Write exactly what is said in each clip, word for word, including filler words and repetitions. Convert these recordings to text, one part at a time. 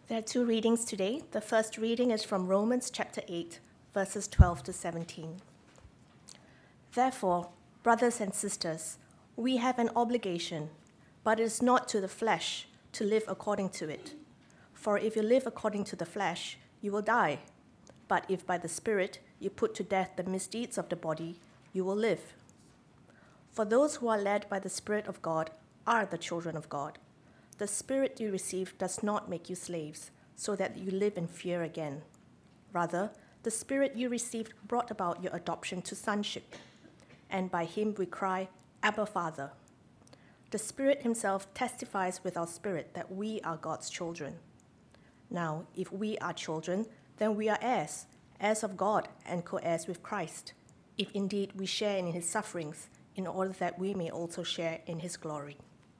There are two readings today. The first reading is from Romans chapter eight, verses twelve to seventeen. Therefore, brothers and sisters, we have an obligation, but it is not to the flesh to live according to it. For if you live according to the flesh, you will die. But if by the Spirit you put to death the misdeeds of the body, you will live. For those who are led by the Spirit of God are the children of God. The Spirit you receive does not make you slaves, so that you live in fear again. Rather, the Spirit you received brought about your adoption to sonship, and by him we cry, Abba, Father. The Spirit himself testifies with our spirit that we are God's children. Now, if we are children, then we are heirs, heirs of God and co-heirs with Christ, if indeed we share in his sufferings, in order that we may also share in his glory.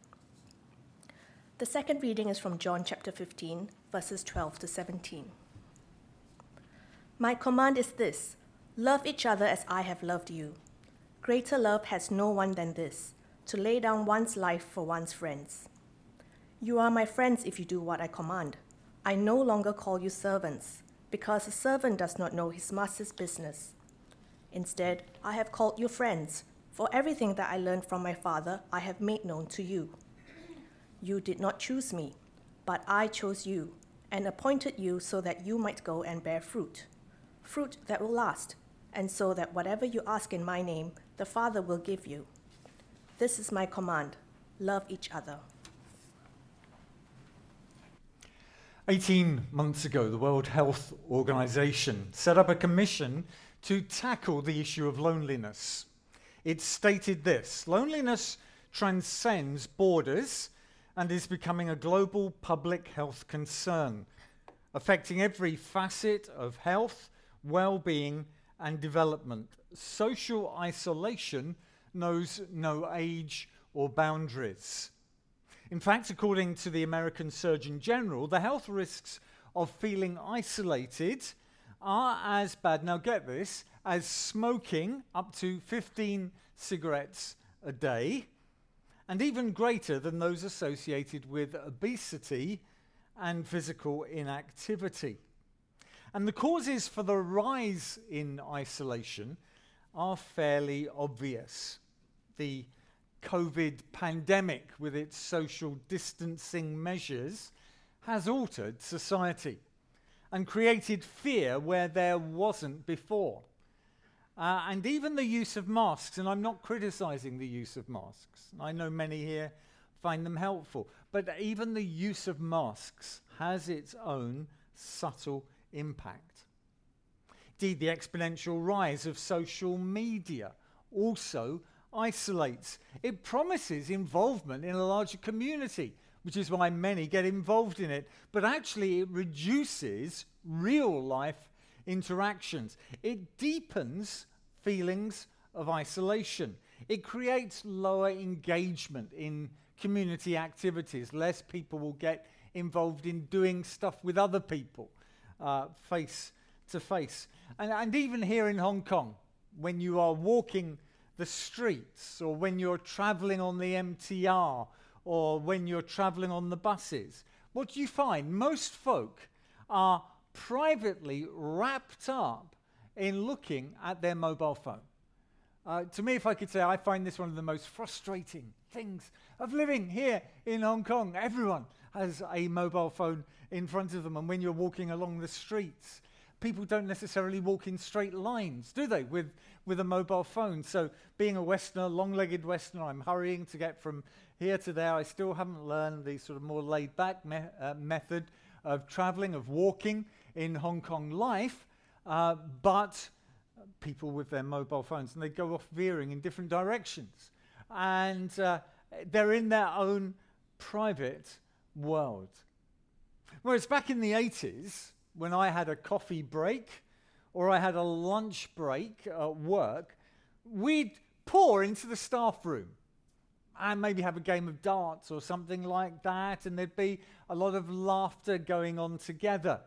The second reading is from John chapter fifteen, verses twelve to seventeen. My command is this: love each other as I have loved you. Greater love has no one than this, to lay down one's life for one's friends. You are my friends if you do what I command. I no longer call you servants, because a servant does not know his master's business. Instead, I have called you friends, for everything that I learned from my Father I have made known to you. You did not choose me, but I chose you and appointed you so that you might go and bear fruit, fruit that will last, and so that whatever you ask in my name, the Father will give you. This is my command: love each other. eighteen months ago, the World Health Organization set up a commission to tackle the issue of loneliness. It stated this: loneliness transcends borders and is becoming a global public health concern, affecting every facet of health, well-being, and development. Social isolation knows no age or boundaries. In fact, according to the American Surgeon General, the health risks of feeling isolated are as bad, now get this, as smoking up to fifteen cigarettes a day, and even greater than those associated with obesity and physical inactivity. And the causes for the rise in isolation are fairly obvious. The COVID pandemic, with its social distancing measures, has altered society and created fear where there wasn't before. Uh, and even the use of masks, and I'm not criticizing the use of masks. I know many here find them helpful, but even the use of masks has its own subtle impact. Indeed, the exponential rise of social media also isolates. It promises involvement in a larger community, which is why many get involved in it, but actually it reduces real-life interactions. It deepens feelings of isolation. It creates lower engagement in community activities. Less people will get involved in doing stuff with other people, uh, face to face. And, and even here in Hong Kong, when you are walking the streets, or when you're traveling on the M T R, or when you're traveling on the buses, what do you find? Most folk are privately wrapped up in looking at their mobile phone. Uh, to me, if I could say, I find this one of the most frustrating things of living here in Hong Kong. Everyone has a mobile phone in front of them, and when you're walking along the streets, people don't necessarily walk in straight lines, do they, with, with a mobile phone? So being a Westerner, long-legged Westerner, I'm hurrying to get from here to there. I still haven't learned the sort of more laid-back me- uh, method of traveling, of walking in Hong Kong life, uh, but people with their mobile phones, and they go off veering in different directions. And uh, they're in their own private world. Whereas back in the eighties, when I had a coffee break or I had a lunch break at work, we'd pour into the staff room and maybe have a game of darts or something like that, and there'd be a lot of laughter going on together.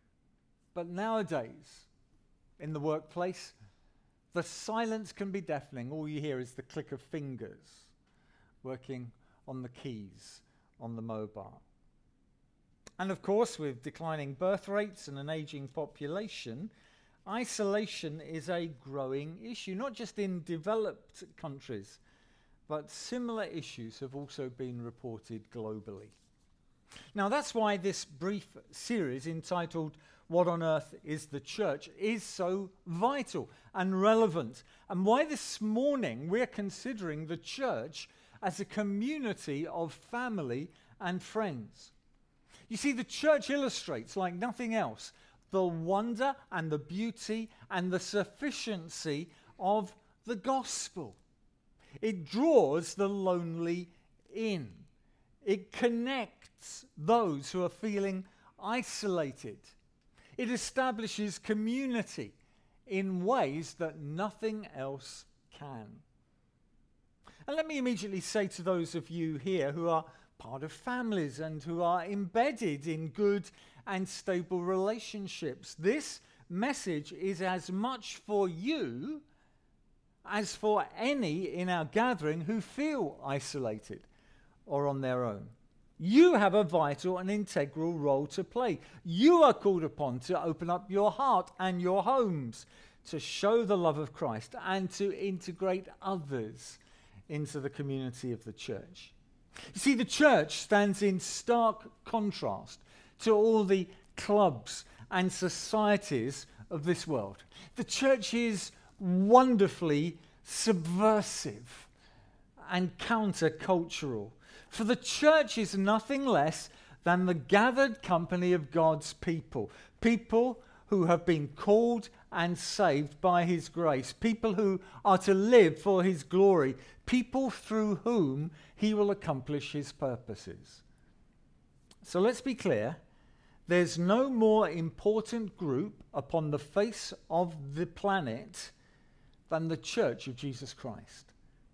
But nowadays, in the workplace, the silence can be deafening. All you hear is the click of fingers working on the keys on the mobile. And of course, with declining birth rates and an aging population, isolation is a growing issue, not just in developed countries, but similar issues have also been reported globally. Now, that's why this brief series entitled What on Earth is the Church is so vital and relevant, and why this morning we're considering the church as a community of family and friends. You see, the church illustrates, like nothing else, the wonder and the beauty and the sufficiency of the gospel. It draws the lonely in. It connects those who are feeling isolated. It establishes community in ways that nothing else can. And let me immediately say to those of you here who are part of families and who are embedded in good and stable relationships, this message is as much for you as for any in our gathering who feel isolated or on their own. You have a vital and integral role to play. You are called upon to open up your heart and your homes to show the love of Christ and to integrate others into the community of the church. You see, the church stands in stark contrast to all the clubs and societies of this world. The church is wonderfully subversive and countercultural. For the church is nothing less than the gathered company of God's people. People who have been called and saved by his grace. People who are to live for his glory. People through whom he will accomplish his purposes. So let's be clear. There's no more important group upon the face of the planet than the Church of Jesus Christ.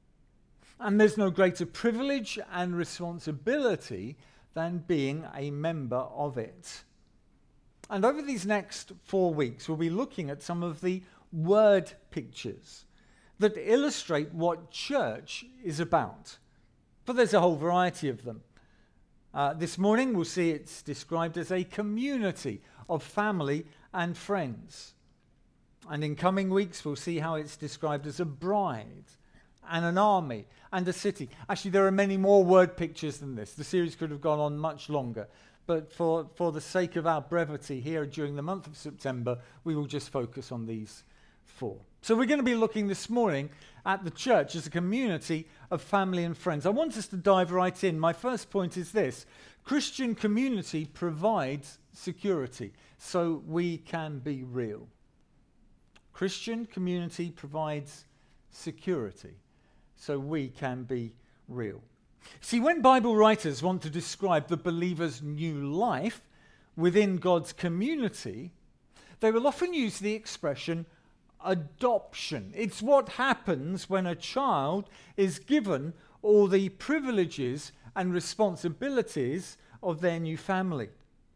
And there's no greater privilege and responsibility than being a member of it. And over these next four weeks, we'll be looking at some of the word pictures that illustrate what church is about. But there's a whole variety of them. Uh, this morning, we'll see it's described as a community of family and friends. And in coming weeks, we'll see how it's described as a bride and an army and a city. Actually, there are many more word pictures than this. The series could have gone on much longer. But for, for the sake of our brevity here during the month of September, we will just focus on these four. So we're going to be looking this morning at the church as a community of family and friends. I want us to dive right in. My first point is this. Christian community provides security so we can be real. Christian community provides security so we can be real. See, when Bible writers want to describe the believer's new life within God's community, they will often use the expression adoption. It's what happens when a child is given all the privileges and responsibilities of their new family.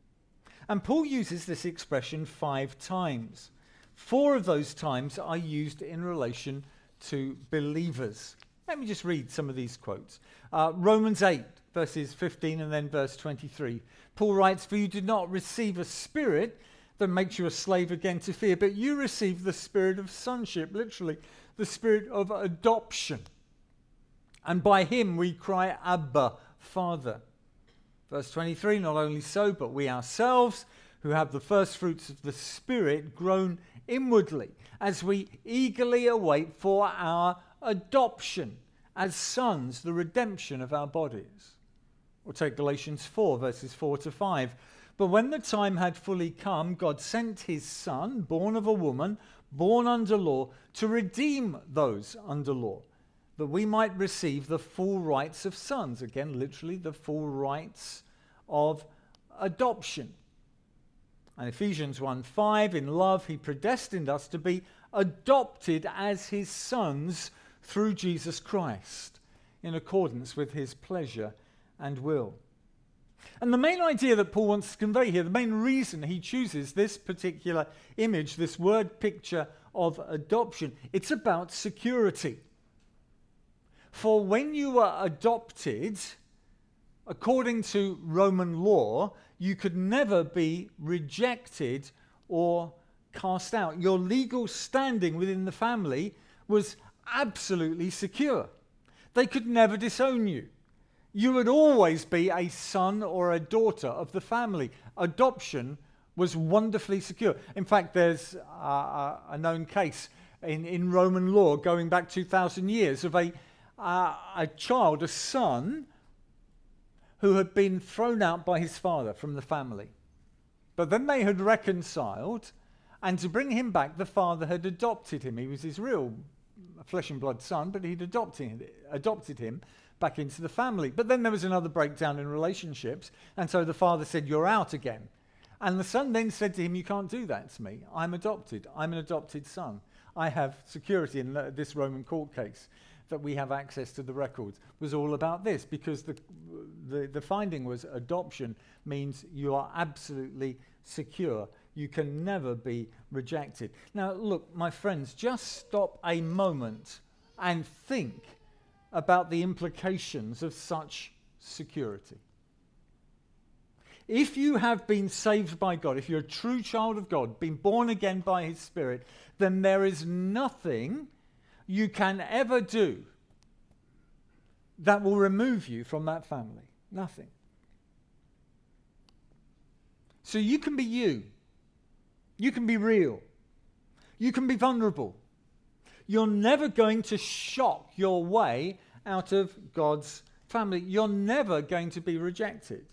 And Paul uses this expression five times. Four of those times are used in relation to believers. Let me just read some of these quotes. Uh, Romans eight, verses fifteen and then verse twenty-three. Paul writes, "For you did not receive a spirit that makes you a slave again to fear, but you received the spirit of sonship," literally, the spirit of adoption. "And by him we cry, Abba, Father." Verse twenty-three, "Not only so, but we ourselves, who have the first fruits of the Spirit, groan inwardly as we eagerly await for our adoption as sons, the redemption of our bodies." Or take Galatians four, verses four to five. "But when the time had fully come, God sent his Son, born of a woman, born under law, to redeem those under law, that we might receive the full rights of sons." Again, literally, the full rights of adoption. And Ephesians one five, "In love he predestined us to be adopted as his sons through Jesus Christ, in accordance with his pleasure and will." And the main idea that Paul wants to convey here, the main reason he chooses this particular image, this word picture of adoption, it's about security. For when you are adopted, according to Roman law, you could never be rejected or cast out. Your legal standing within the family was absolutely secure. They could never disown you. You would always be a son or a daughter of the family. Adoption was wonderfully secure. In fact, there's uh, a known case in, in Roman law going back two thousand years of a, uh, a child, a son, who had been thrown out by his father from the family. But then they had reconciled, and to bring him back, the father had adopted him. He was his real flesh and blood son, but he'd adopted, adopted him back into the family. But then there was another breakdown in relationships, and so the father said, "You're out again." And the son then said to him, "You can't do that to me. I'm adopted. I'm an adopted son. I have security." In the, this Roman court case that we have access to the records was all about this, because the, the, the finding was adoption means you are absolutely secure. You can never be rejected. Now, look, my friends, just stop a moment and think about the implications of such security. If you have been saved by God, if you're a true child of God, been born again by His Spirit, then there is nothing you can ever do that will remove you from that family. Nothing. So you can be you. You can be real. You can be vulnerable. You're never going to shock your way out of God's family. You're never going to be rejected.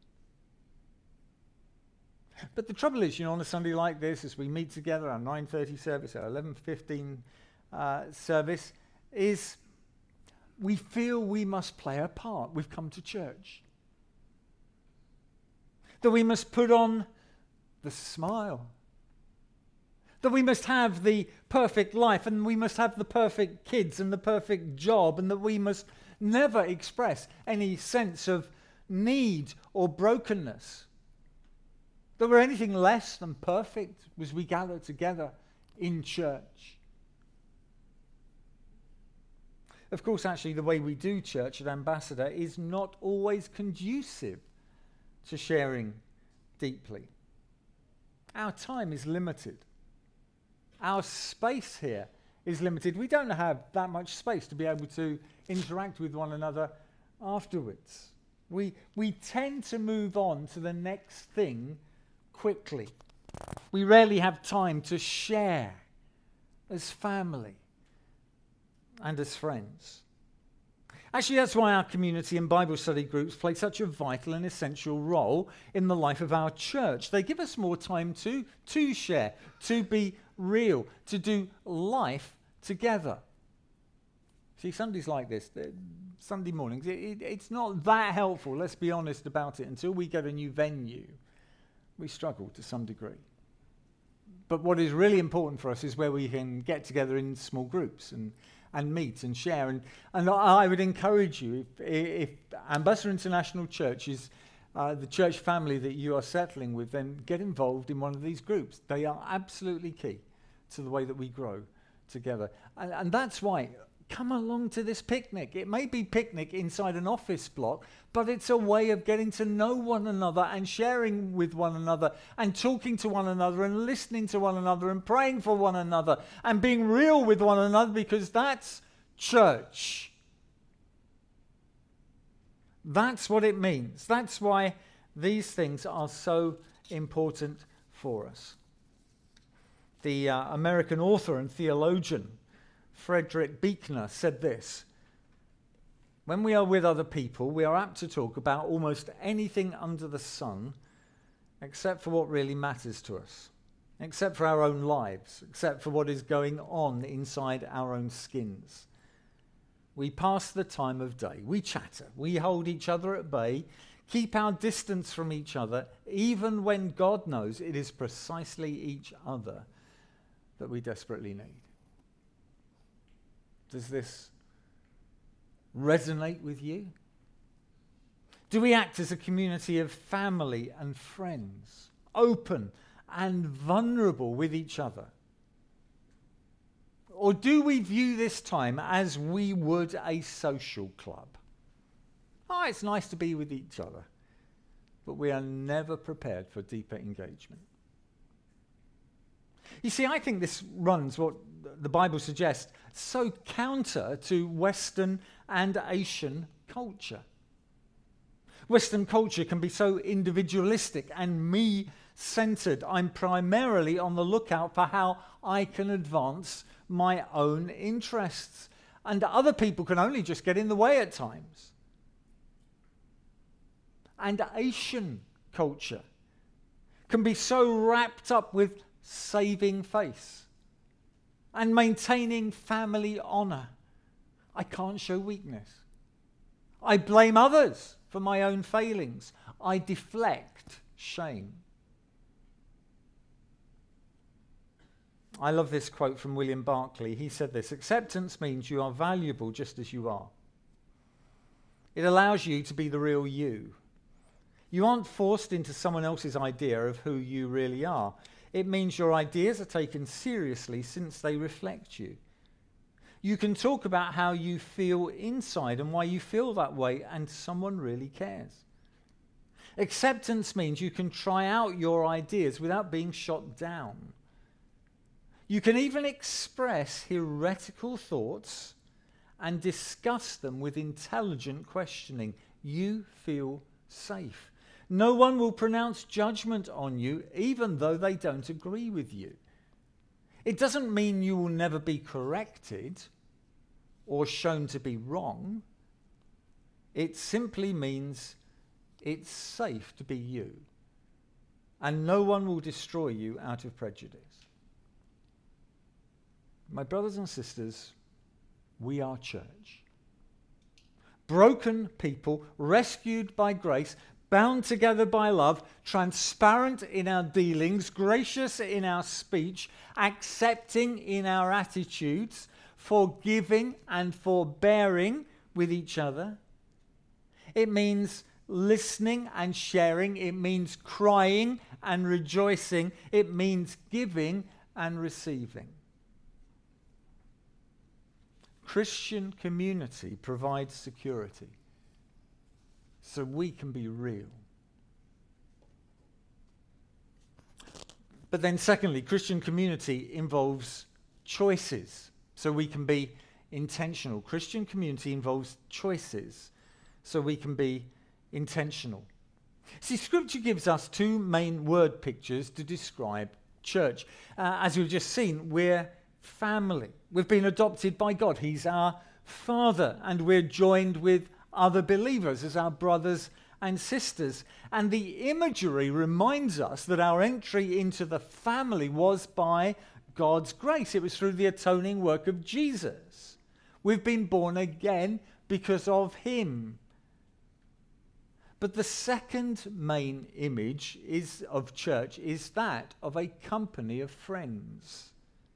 But the trouble is, you know, on a Sunday like this, as we meet together, our nine thirty service, our eleven fifteen uh, service, is we feel we must play a part. We've come to church. That we must put on the smile. That we must have the perfect life, and we must have the perfect kids and the perfect job, and that we must never express any sense of need or brokenness. That we're anything less than perfect as we gather together in church. Of course, actually, the way we do church at Ambassador is not always conducive to sharing deeply. Our time is limited. Our space here is limited. We don't have that much space to be able to interact with one another afterwards. We, we tend to move on to the next thing quickly. We rarely have time to share as family and as friends. Actually, that's why our community and Bible study groups play such a vital and essential role in the life of our church. They give us more time to, to share, to be real, to do life together. See, Sundays like this, Sunday mornings, it, it, it's not that helpful, let's be honest about it. Until we get a new venue, we struggle to some degree. But what is really important for us is where we can get together in small groups and and meet and share. And, and I would encourage you, if, if Ambassador International Church is uh, the church family that you are settling with, then get involved in one of these groups. They are absolutely key to the way that we grow together. And, and that's why, come along to this picnic. It may be picnic inside an office block, but it's a way of getting to know one another and sharing with one another and talking to one another and listening to one another and praying for one another and being real with one another, because that's church. That's what it means. That's why these things are so important for us. The uh, American author and theologian Frederick Buechner said this: "When we are with other people, we are apt to talk about almost anything under the sun except for what really matters to us, except for our own lives, except for what is going on inside our own skins. We pass the time of day, we chatter, we hold each other at bay, keep our distance from each other, even when God knows it is precisely each other that we desperately need." Does this resonate with you? Do we act as a community of family and friends, open and vulnerable with each other? Or do we view this time as we would a social club? Oh, it's nice to be with each other. but we are never prepared for deeper engagement. You see, I think this runs what the Bible suggests so counter to Western and Asian culture. Western culture can be so individualistic and me-centered. I'm primarily on the lookout for how I can advance my own interests, and other people can only just get in the way at times. And Asian culture can be so wrapped up with saving face and maintaining family honor. I can't show weakness. I blame others for my own failings. I deflect shame. I love this quote from William Barclay. He said this: acceptance means you are valuable just as you are. It allows you to be the real you. You aren't forced into someone else's idea of who you really are. It means your ideas are taken seriously since they reflect you. You can talk about how you feel inside and why you feel that way, and someone really cares. Acceptance means you can try out your ideas without being shot down. You can even express heretical thoughts and discuss them with intelligent questioning. You feel safe. No one will pronounce judgment on you, even though they don't agree with you. It doesn't mean you will never be corrected or shown to be wrong. It simply means it's safe to be you, and no one will destroy you out of prejudice. My brothers and sisters, we are church. Broken people, rescued by grace, bound together by love, transparent in our dealings, gracious in our speech, accepting in our attitudes, forgiving and forbearing with each other. It means listening and sharing. It means crying and rejoicing. It means giving and receiving. Christian community provides security so we can be real. But then secondly, Christian community involves choices so we can be intentional. Christian community involves choices so we can be intentional. See, Scripture gives us two main word pictures to describe church. Uh, as we've just seen, we're family. We've been adopted by God. He's our Father, and we're joined with other believers as our brothers and sisters. And the imagery reminds us that our entry into the family was by God's grace. It was through the atoning work of Jesus. We've been born again because of him. But the second main image is of church is that of a company of friends.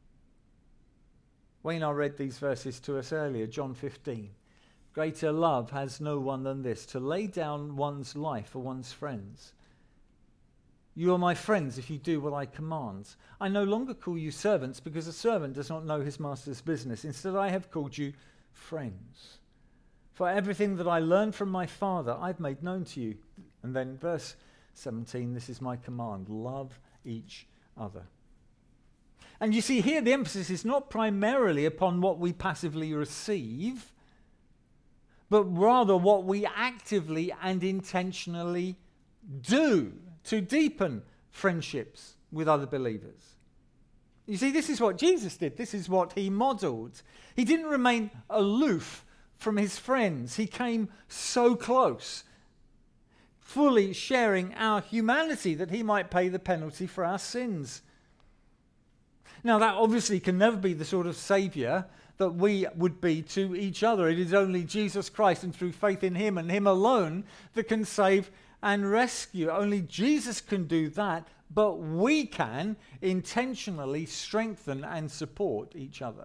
Wayne read these verses to us earlier, John fifteen. Greater love has no one than this, to lay down one's life for one's friends. You are my friends if you do what I command. I no longer call you servants, because a servant does not know his master's business. Instead, I have called you friends. For everything that I learned from my Father, I've made known to you. And then verse seventeen, this is my command, love each other. And you see here the emphasis is not primarily upon what we passively receive, but rather what we actively and intentionally do to deepen friendships with other believers. You see, this is what Jesus did. This is what he modeled. He didn't remain aloof from his friends. He came so close, fully sharing our humanity that he might pay the penalty for our sins. Now, that obviously can never be the sort of Saviour that we would be to each other. It is only Jesus Christ and through faith in him and him alone that can save and rescue. Only Jesus can do that, but we can intentionally strengthen and support each other.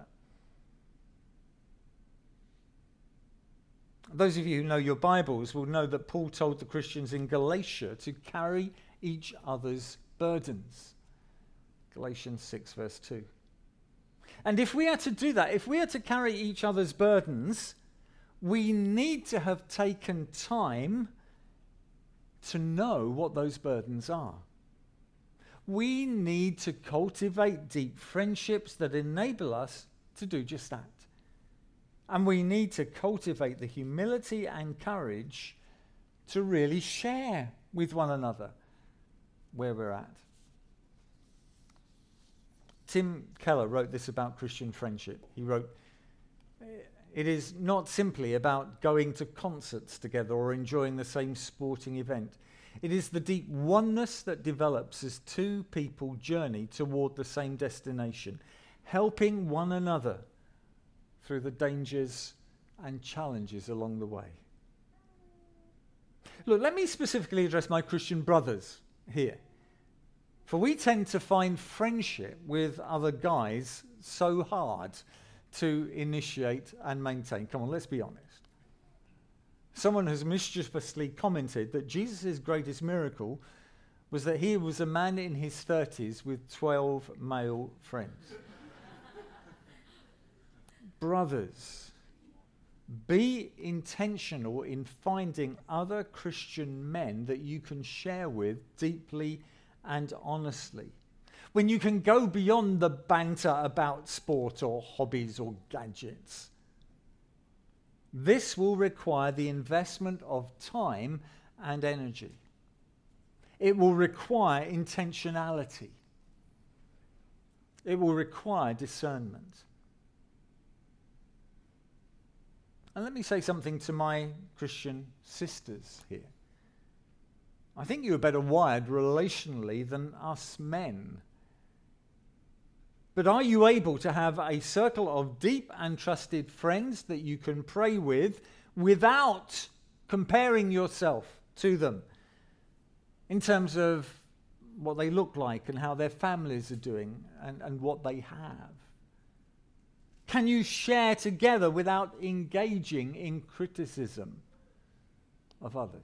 Those of you who know your Bibles will know that Paul told the Christians in Galatia to carry each other's burdens. Galatians six verse two. And if we are to do that, if we are to carry each other's burdens, we need to have taken time to know what those burdens are. We need to cultivate deep friendships that enable us to do just that. And we need to cultivate the humility and courage to really share with one another where we're at. Tim Keller wrote this about Christian friendship. He wrote, "It is not simply about going to concerts together or enjoying the same sporting event. It is the deep oneness that develops as two people journey toward the same destination, helping one another through the dangers and challenges along the way." Look, let me specifically address my Christian brothers here. For we tend to find friendship with other guys so hard to initiate and maintain. Come on, let's be honest. Someone has mischievously commented that Jesus' greatest miracle was that he was a man in his thirties with twelve male friends. Brothers, be intentional in finding other Christian men that you can share with deeply and honestly. When you can go beyond the banter about sport or hobbies or gadgets. This will require the investment of time and energy. It will require intentionality. It will require discernment. And let me say something to my Christian sisters here. I think you are better wired relationally than us men. But are you able to have a circle of deep and trusted friends that you can pray with without comparing yourself to them in terms of what they look like and how their families are doing and, and what they have? Can you share together without engaging in criticism of others?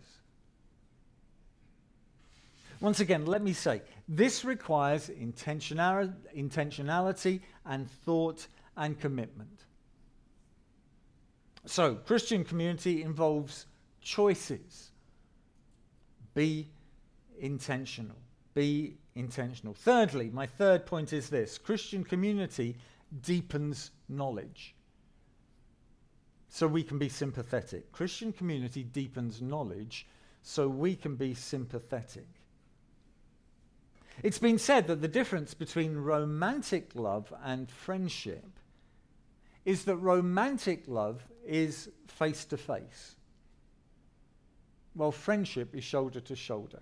Once again, let me say, this requires intentionality, intentionality and thought and commitment. So, Christian community involves choices. Be intentional. Be intentional. Thirdly, my third point is this: Christian community deepens knowledge. So we can be sympathetic. Christian community deepens knowledge so we can be sympathetic. It's been said that the difference between romantic love and friendship is that romantic love is face to face, while friendship is shoulder to shoulder.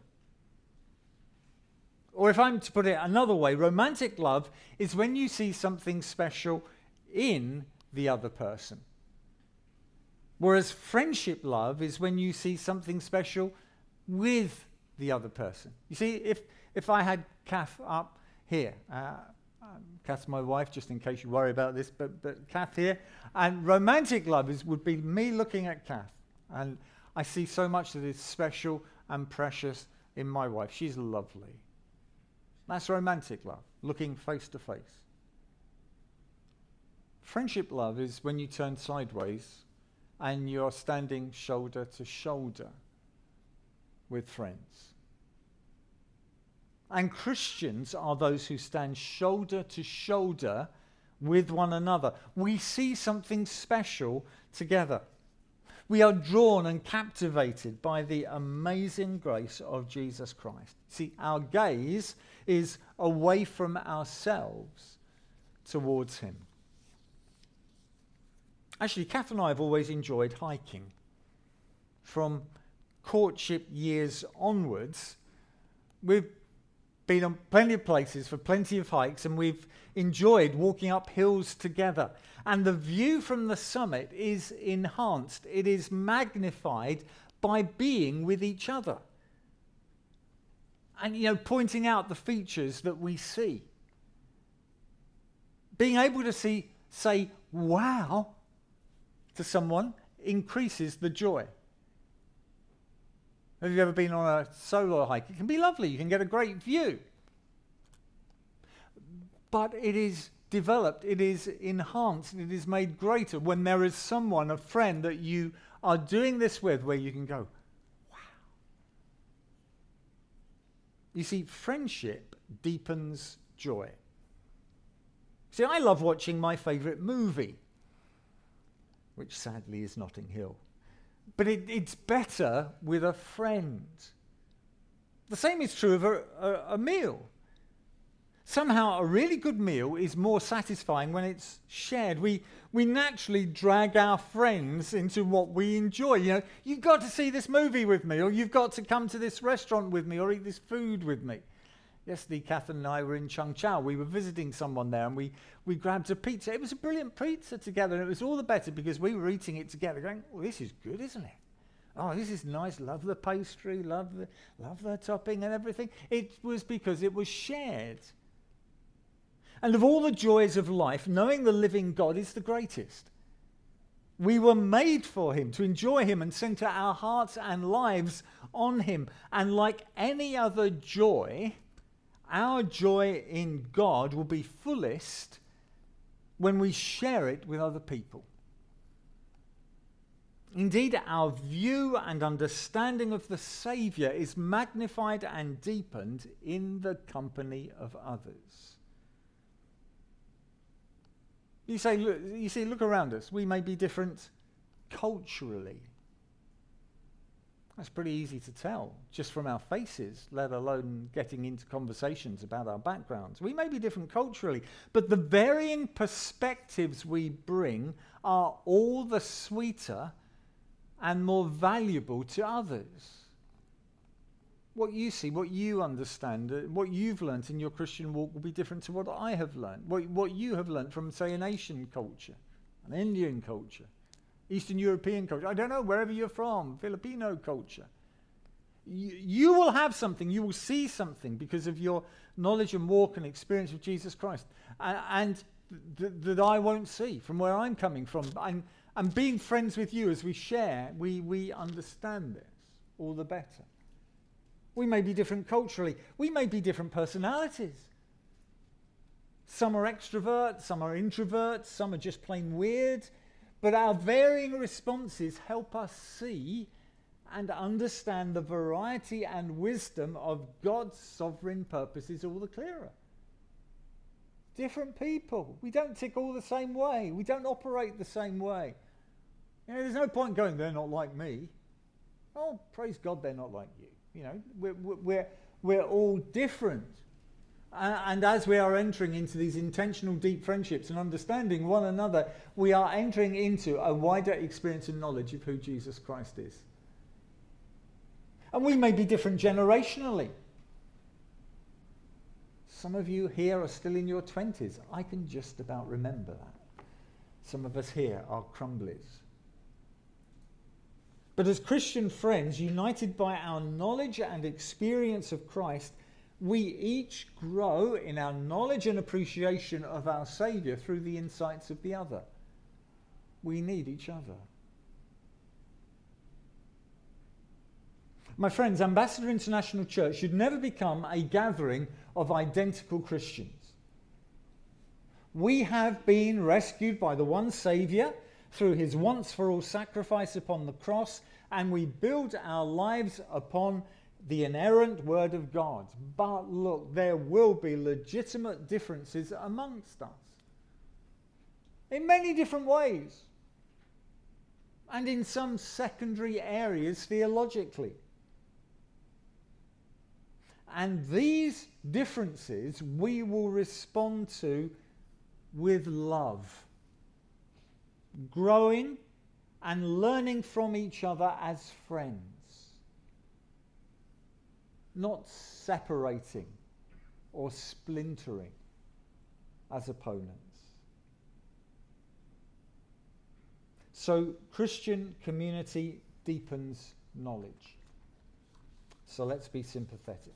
Or if I'm to put it another way, romantic love is when you see something special in the other person. Whereas friendship love is when you see something special with the other person. You see, if if I had Kath up here, uh, um, Kath's my wife, just in case you worry about this, but, but Kath here, and romantic love is, would be me looking at Kath, and I see so much that is special and precious in my wife. She's lovely. That's romantic love, looking face to face. Friendship love is when you turn sideways and you're standing shoulder to shoulder with friends. And Christians are those who stand shoulder to shoulder with one another. We see something special together. We are drawn and captivated by the amazing grace of Jesus Christ. See, our gaze is away from ourselves towards him. Actually, Kath and I have always enjoyed hiking. From courtship years onwards, we've been on plenty of places for plenty of hikes, and we've enjoyed walking up hills together. And the view from the summit is enhanced. It is magnified by being with each other. And, you know, pointing out the features that we see. Being able to see, say, wow, to someone increases the joy. Have you ever been on a solo hike? It can be lovely. You can get a great view. But it is developed, it is enhanced, it is made greater when there is someone, a friend that you are doing this with, where you can go, wow, You see, friendship deepens joy. See, I love watching my favourite movie, which sadly is Notting Hill. But it, it's better with a friend. The same is true of a, a, a meal. Somehow a really good meal is more satisfying when it's shared. We we naturally drag our friends into what we enjoy. You know, you've got to see this movie with me, or you've got to come to this restaurant with me, or eat this food with me. Yesterday, Catherine and I were in Chungchow. We were visiting someone there, and we, we grabbed a pizza. It was a brilliant pizza together, and it was all the better because we were eating it together, going, "Oh, this is good, isn't it? Oh, this is nice. Love the pastry, love the love the topping and everything." It was because it was shared. And of all the joys of life, knowing the living God is the greatest. We were made for him, to enjoy him and center our hearts and lives on him. And like any other joy, our joy in God will be fullest when we share it with other people. Indeed, our view and understanding of the Saviour is magnified and deepened in the company of others. You say, look, you see, look around us. We may be different culturally. That's pretty easy to tell just from our faces, let alone getting into conversations about our backgrounds. We may be different culturally, but the varying perspectives we bring are all the sweeter and more valuable to others. What you see, what you understand, uh, what you've learnt in your Christian walk will be different to what I have learnt. What, what you have learnt from, say, an Asian culture, an Indian culture, Eastern European culture, I don't know, wherever you're from, Filipino culture. You, you will have something, you will see something because of your knowledge and walk and experience of Jesus Christ, and, and th- that I won't see from where I'm coming from. And, and being friends with you as we share, we, we understand this all the better. We may be different culturally. We may be different personalities. Some are extroverts, some are introverts, some are just plain weird. But our varying responses help us see and understand the variety and wisdom of God's sovereign purposes all the clearer. Different people. We don't tick all the same way. We don't operate the same way. You know, there's no point going, "They're not like me." Oh, praise God, they're not like you. You know, we're, we're, we're all different. Uh, and as we are entering into these intentional deep friendships and understanding one another, we are entering into a wider experience and knowledge of who Jesus Christ is. And we may be different generationally. Some of you here are still in your twenties. I can just about remember that. Some of us here are crumblies. But as Christian friends, united by our knowledge and experience of Christ, we each grow in our knowledge and appreciation of our Saviour through the insights of the other. We need each other. My friends, Ambassador International Church should never become a gathering of identical Christians. We have been rescued by the one Saviour through his once-for-all sacrifice upon the cross, and we build our lives upon the inerrant Word of God. But look, there will be legitimate differences amongst us in many different ways, and in some secondary areas theologically. And these differences we will respond to with love, growing and learning from each other as friends, not separating or splintering as opponents. So Christian community deepens knowledge. So let's be sympathetic.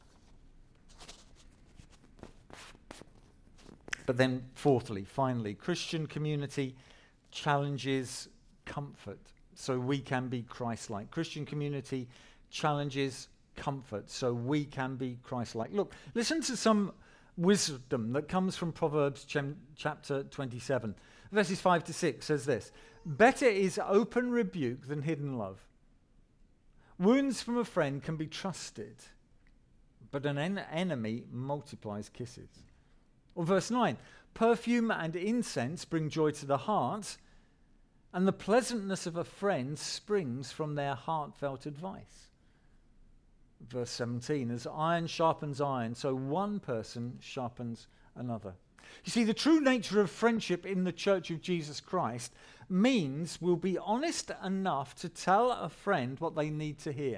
But then fourthly, finally, Christian community challenges comfort so we can be Christ-like. Christian community challenges comfort so we can be Christ-like. Look, listen to some wisdom that comes from Proverbs ch- chapter twenty-seven. Verses five to six says this: "Better is open rebuke than hidden love. Wounds from a friend can be trusted, but an en- enemy multiplies kisses. Or verse nine, perfume and incense bring joy to the heart, and the pleasantness of a friend springs from their heartfelt advice. Verse seventeen, as iron sharpens iron, so one person sharpens another. You see, the true nature of friendship in the Church of Jesus Christ means we'll be honest enough to tell a friend what they need to hear,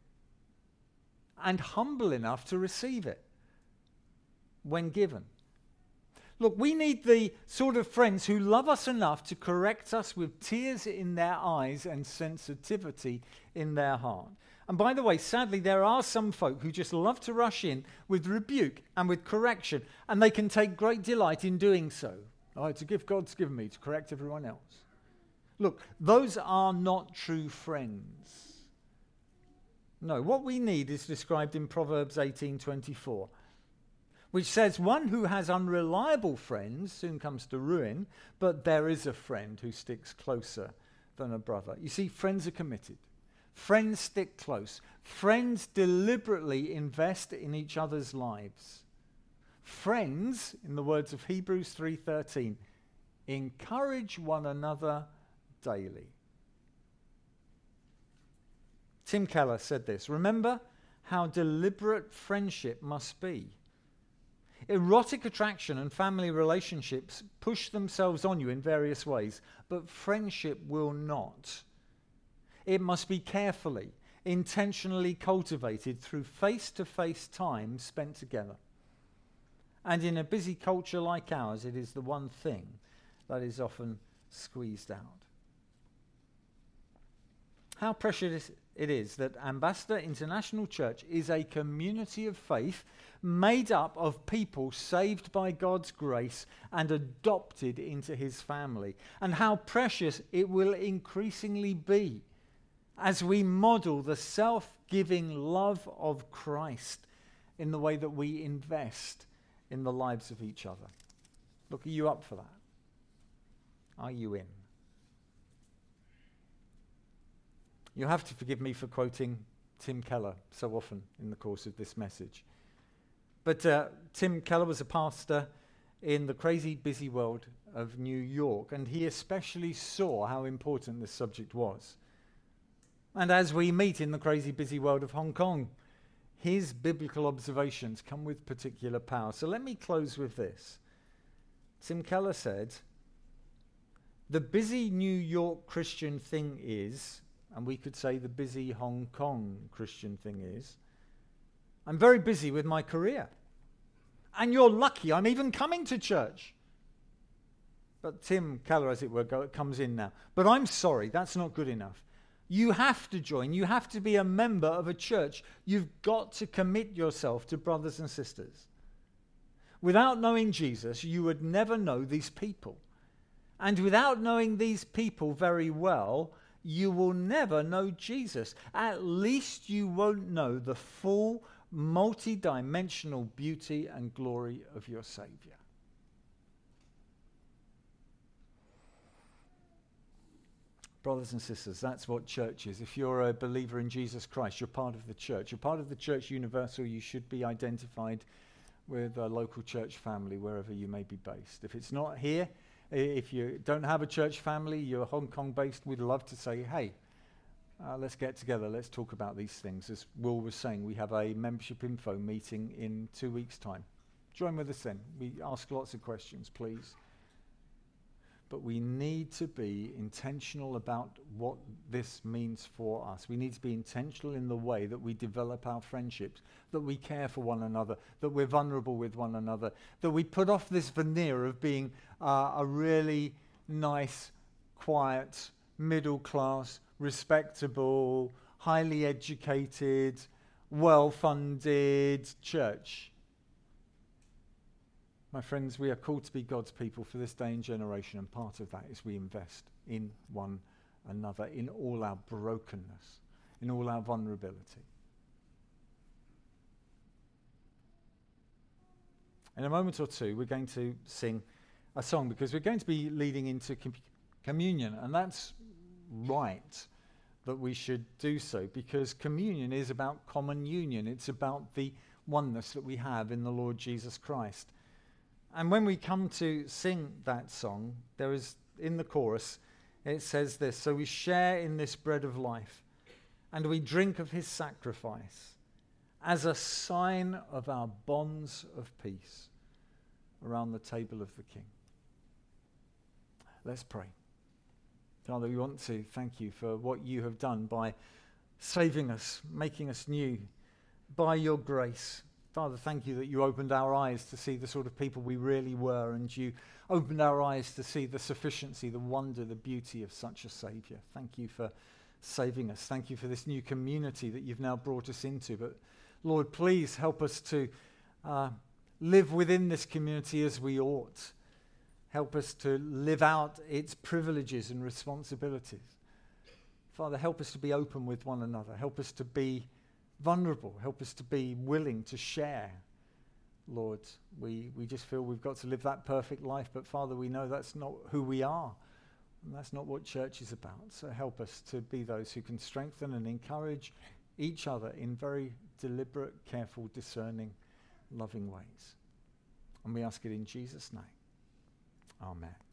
and humble enough to receive it when given. Look, we need the sort of friends who love us enough to correct us with tears in their eyes and sensitivity in their heart. And by the way, sadly, there are some folk who just love to rush in with rebuke and with correction, and they can take great delight in doing so. Oh, it's a gift God's given me to correct everyone else. Look, those are not true friends. No, what we need is described in Proverbs eighteen twenty-four, which says, one who has unreliable friends soon comes to ruin, but there is a friend who sticks closer than a brother. You see, friends are committed. Friends stick close. Friends deliberately invest in each other's lives. Friends, in the words of Hebrews three thirteen, encourage one another daily. Tim Keller said this, remember how deliberate friendship must be. Erotic attraction and family relationships push themselves on you in various ways, but friendship will not. It must be carefully, intentionally cultivated through face-to-face time spent together. And in a busy culture like ours, it is the one thing that is often squeezed out. How precious it is that Ambassador International Church is a community of faith made up of people saved by God's grace and adopted into his family. And how precious it will increasingly be as we model the self-giving love of Christ in the way that we invest in the lives of each other. Look, are you up for that? Are you in? You have to forgive me for quoting Tim Keller so often in the course of this message. But uh, Tim Keller was a pastor in the crazy busy world of New York, and he especially saw how important this subject was. And as we meet in the crazy busy world of Hong Kong, his biblical observations come with particular power. So let me close with this. Tim Keller said, the busy New York Christian thing is, and we could say the busy Hong Kong Christian thing is, I'm very busy with my career. And you're lucky I'm even coming to church. But Tim Keller, as it were, go, comes in now. But I'm sorry, that's not good enough. You have to join. You have to be a member of a church. You've got to commit yourself to brothers and sisters. Without knowing Jesus, you would never know these people. And without knowing these people very well, you will never know Jesus. At least you won't know the full, multi-dimensional beauty and glory of your Savior. Brothers and sisters, that's what church is. If you're a believer in Jesus Christ, you're part of the church. You're part of the church universal. You should be identified with a local church family wherever you may be based. If it's not here, if you don't have a church family, you're Hong Kong based, we'd love to say, hey, uh, let's get together, let's talk about these things. As Will was saying, we have a membership info meeting in two weeks' time. Join with us then. We ask lots of questions, please. But we need to be intentional about what this means for us. We need to be intentional in the way that we develop our friendships, that we care for one another, that we're vulnerable with one another, that we put off this veneer of being uh, a really nice, quiet, middle-class, respectable, highly educated, well-funded church. My friends, we are called to be God's people for this day and generation, and part of that is we invest in one another, in all our brokenness, in all our vulnerability. In a moment or two, we're going to sing a song because we're going to be leading into com- communion, and that's right that we should do so because communion is about common union. It's about the oneness that we have in the Lord Jesus Christ. And when we come to sing that song, there is, in the chorus, it says this: so we share in this bread of life, and we drink of his sacrifice as a sign of our bonds of peace around the table of the King. Let's pray. Father, we want to thank you for what you have done by saving us, making us new, by your grace. Father, thank you that you opened our eyes to see the sort of people we really were, and you opened our eyes to see the sufficiency, the wonder, the beauty of such a Saviour. Thank you for saving us. Thank you for this new community that you've now brought us into. But Lord, please help us to uh, live within this community as we ought. Help us to live out its privileges and responsibilities. Father, help us to be open with one another. Help us to be vulnerable. Help us to be willing to share. Lord, we, we just feel we've got to live that perfect life, but Father, we know that's not who we are, and that's not what church is about. So help us to be those who can strengthen and encourage each other in very deliberate, careful, discerning, loving ways. And we ask it in Jesus' name. Amen.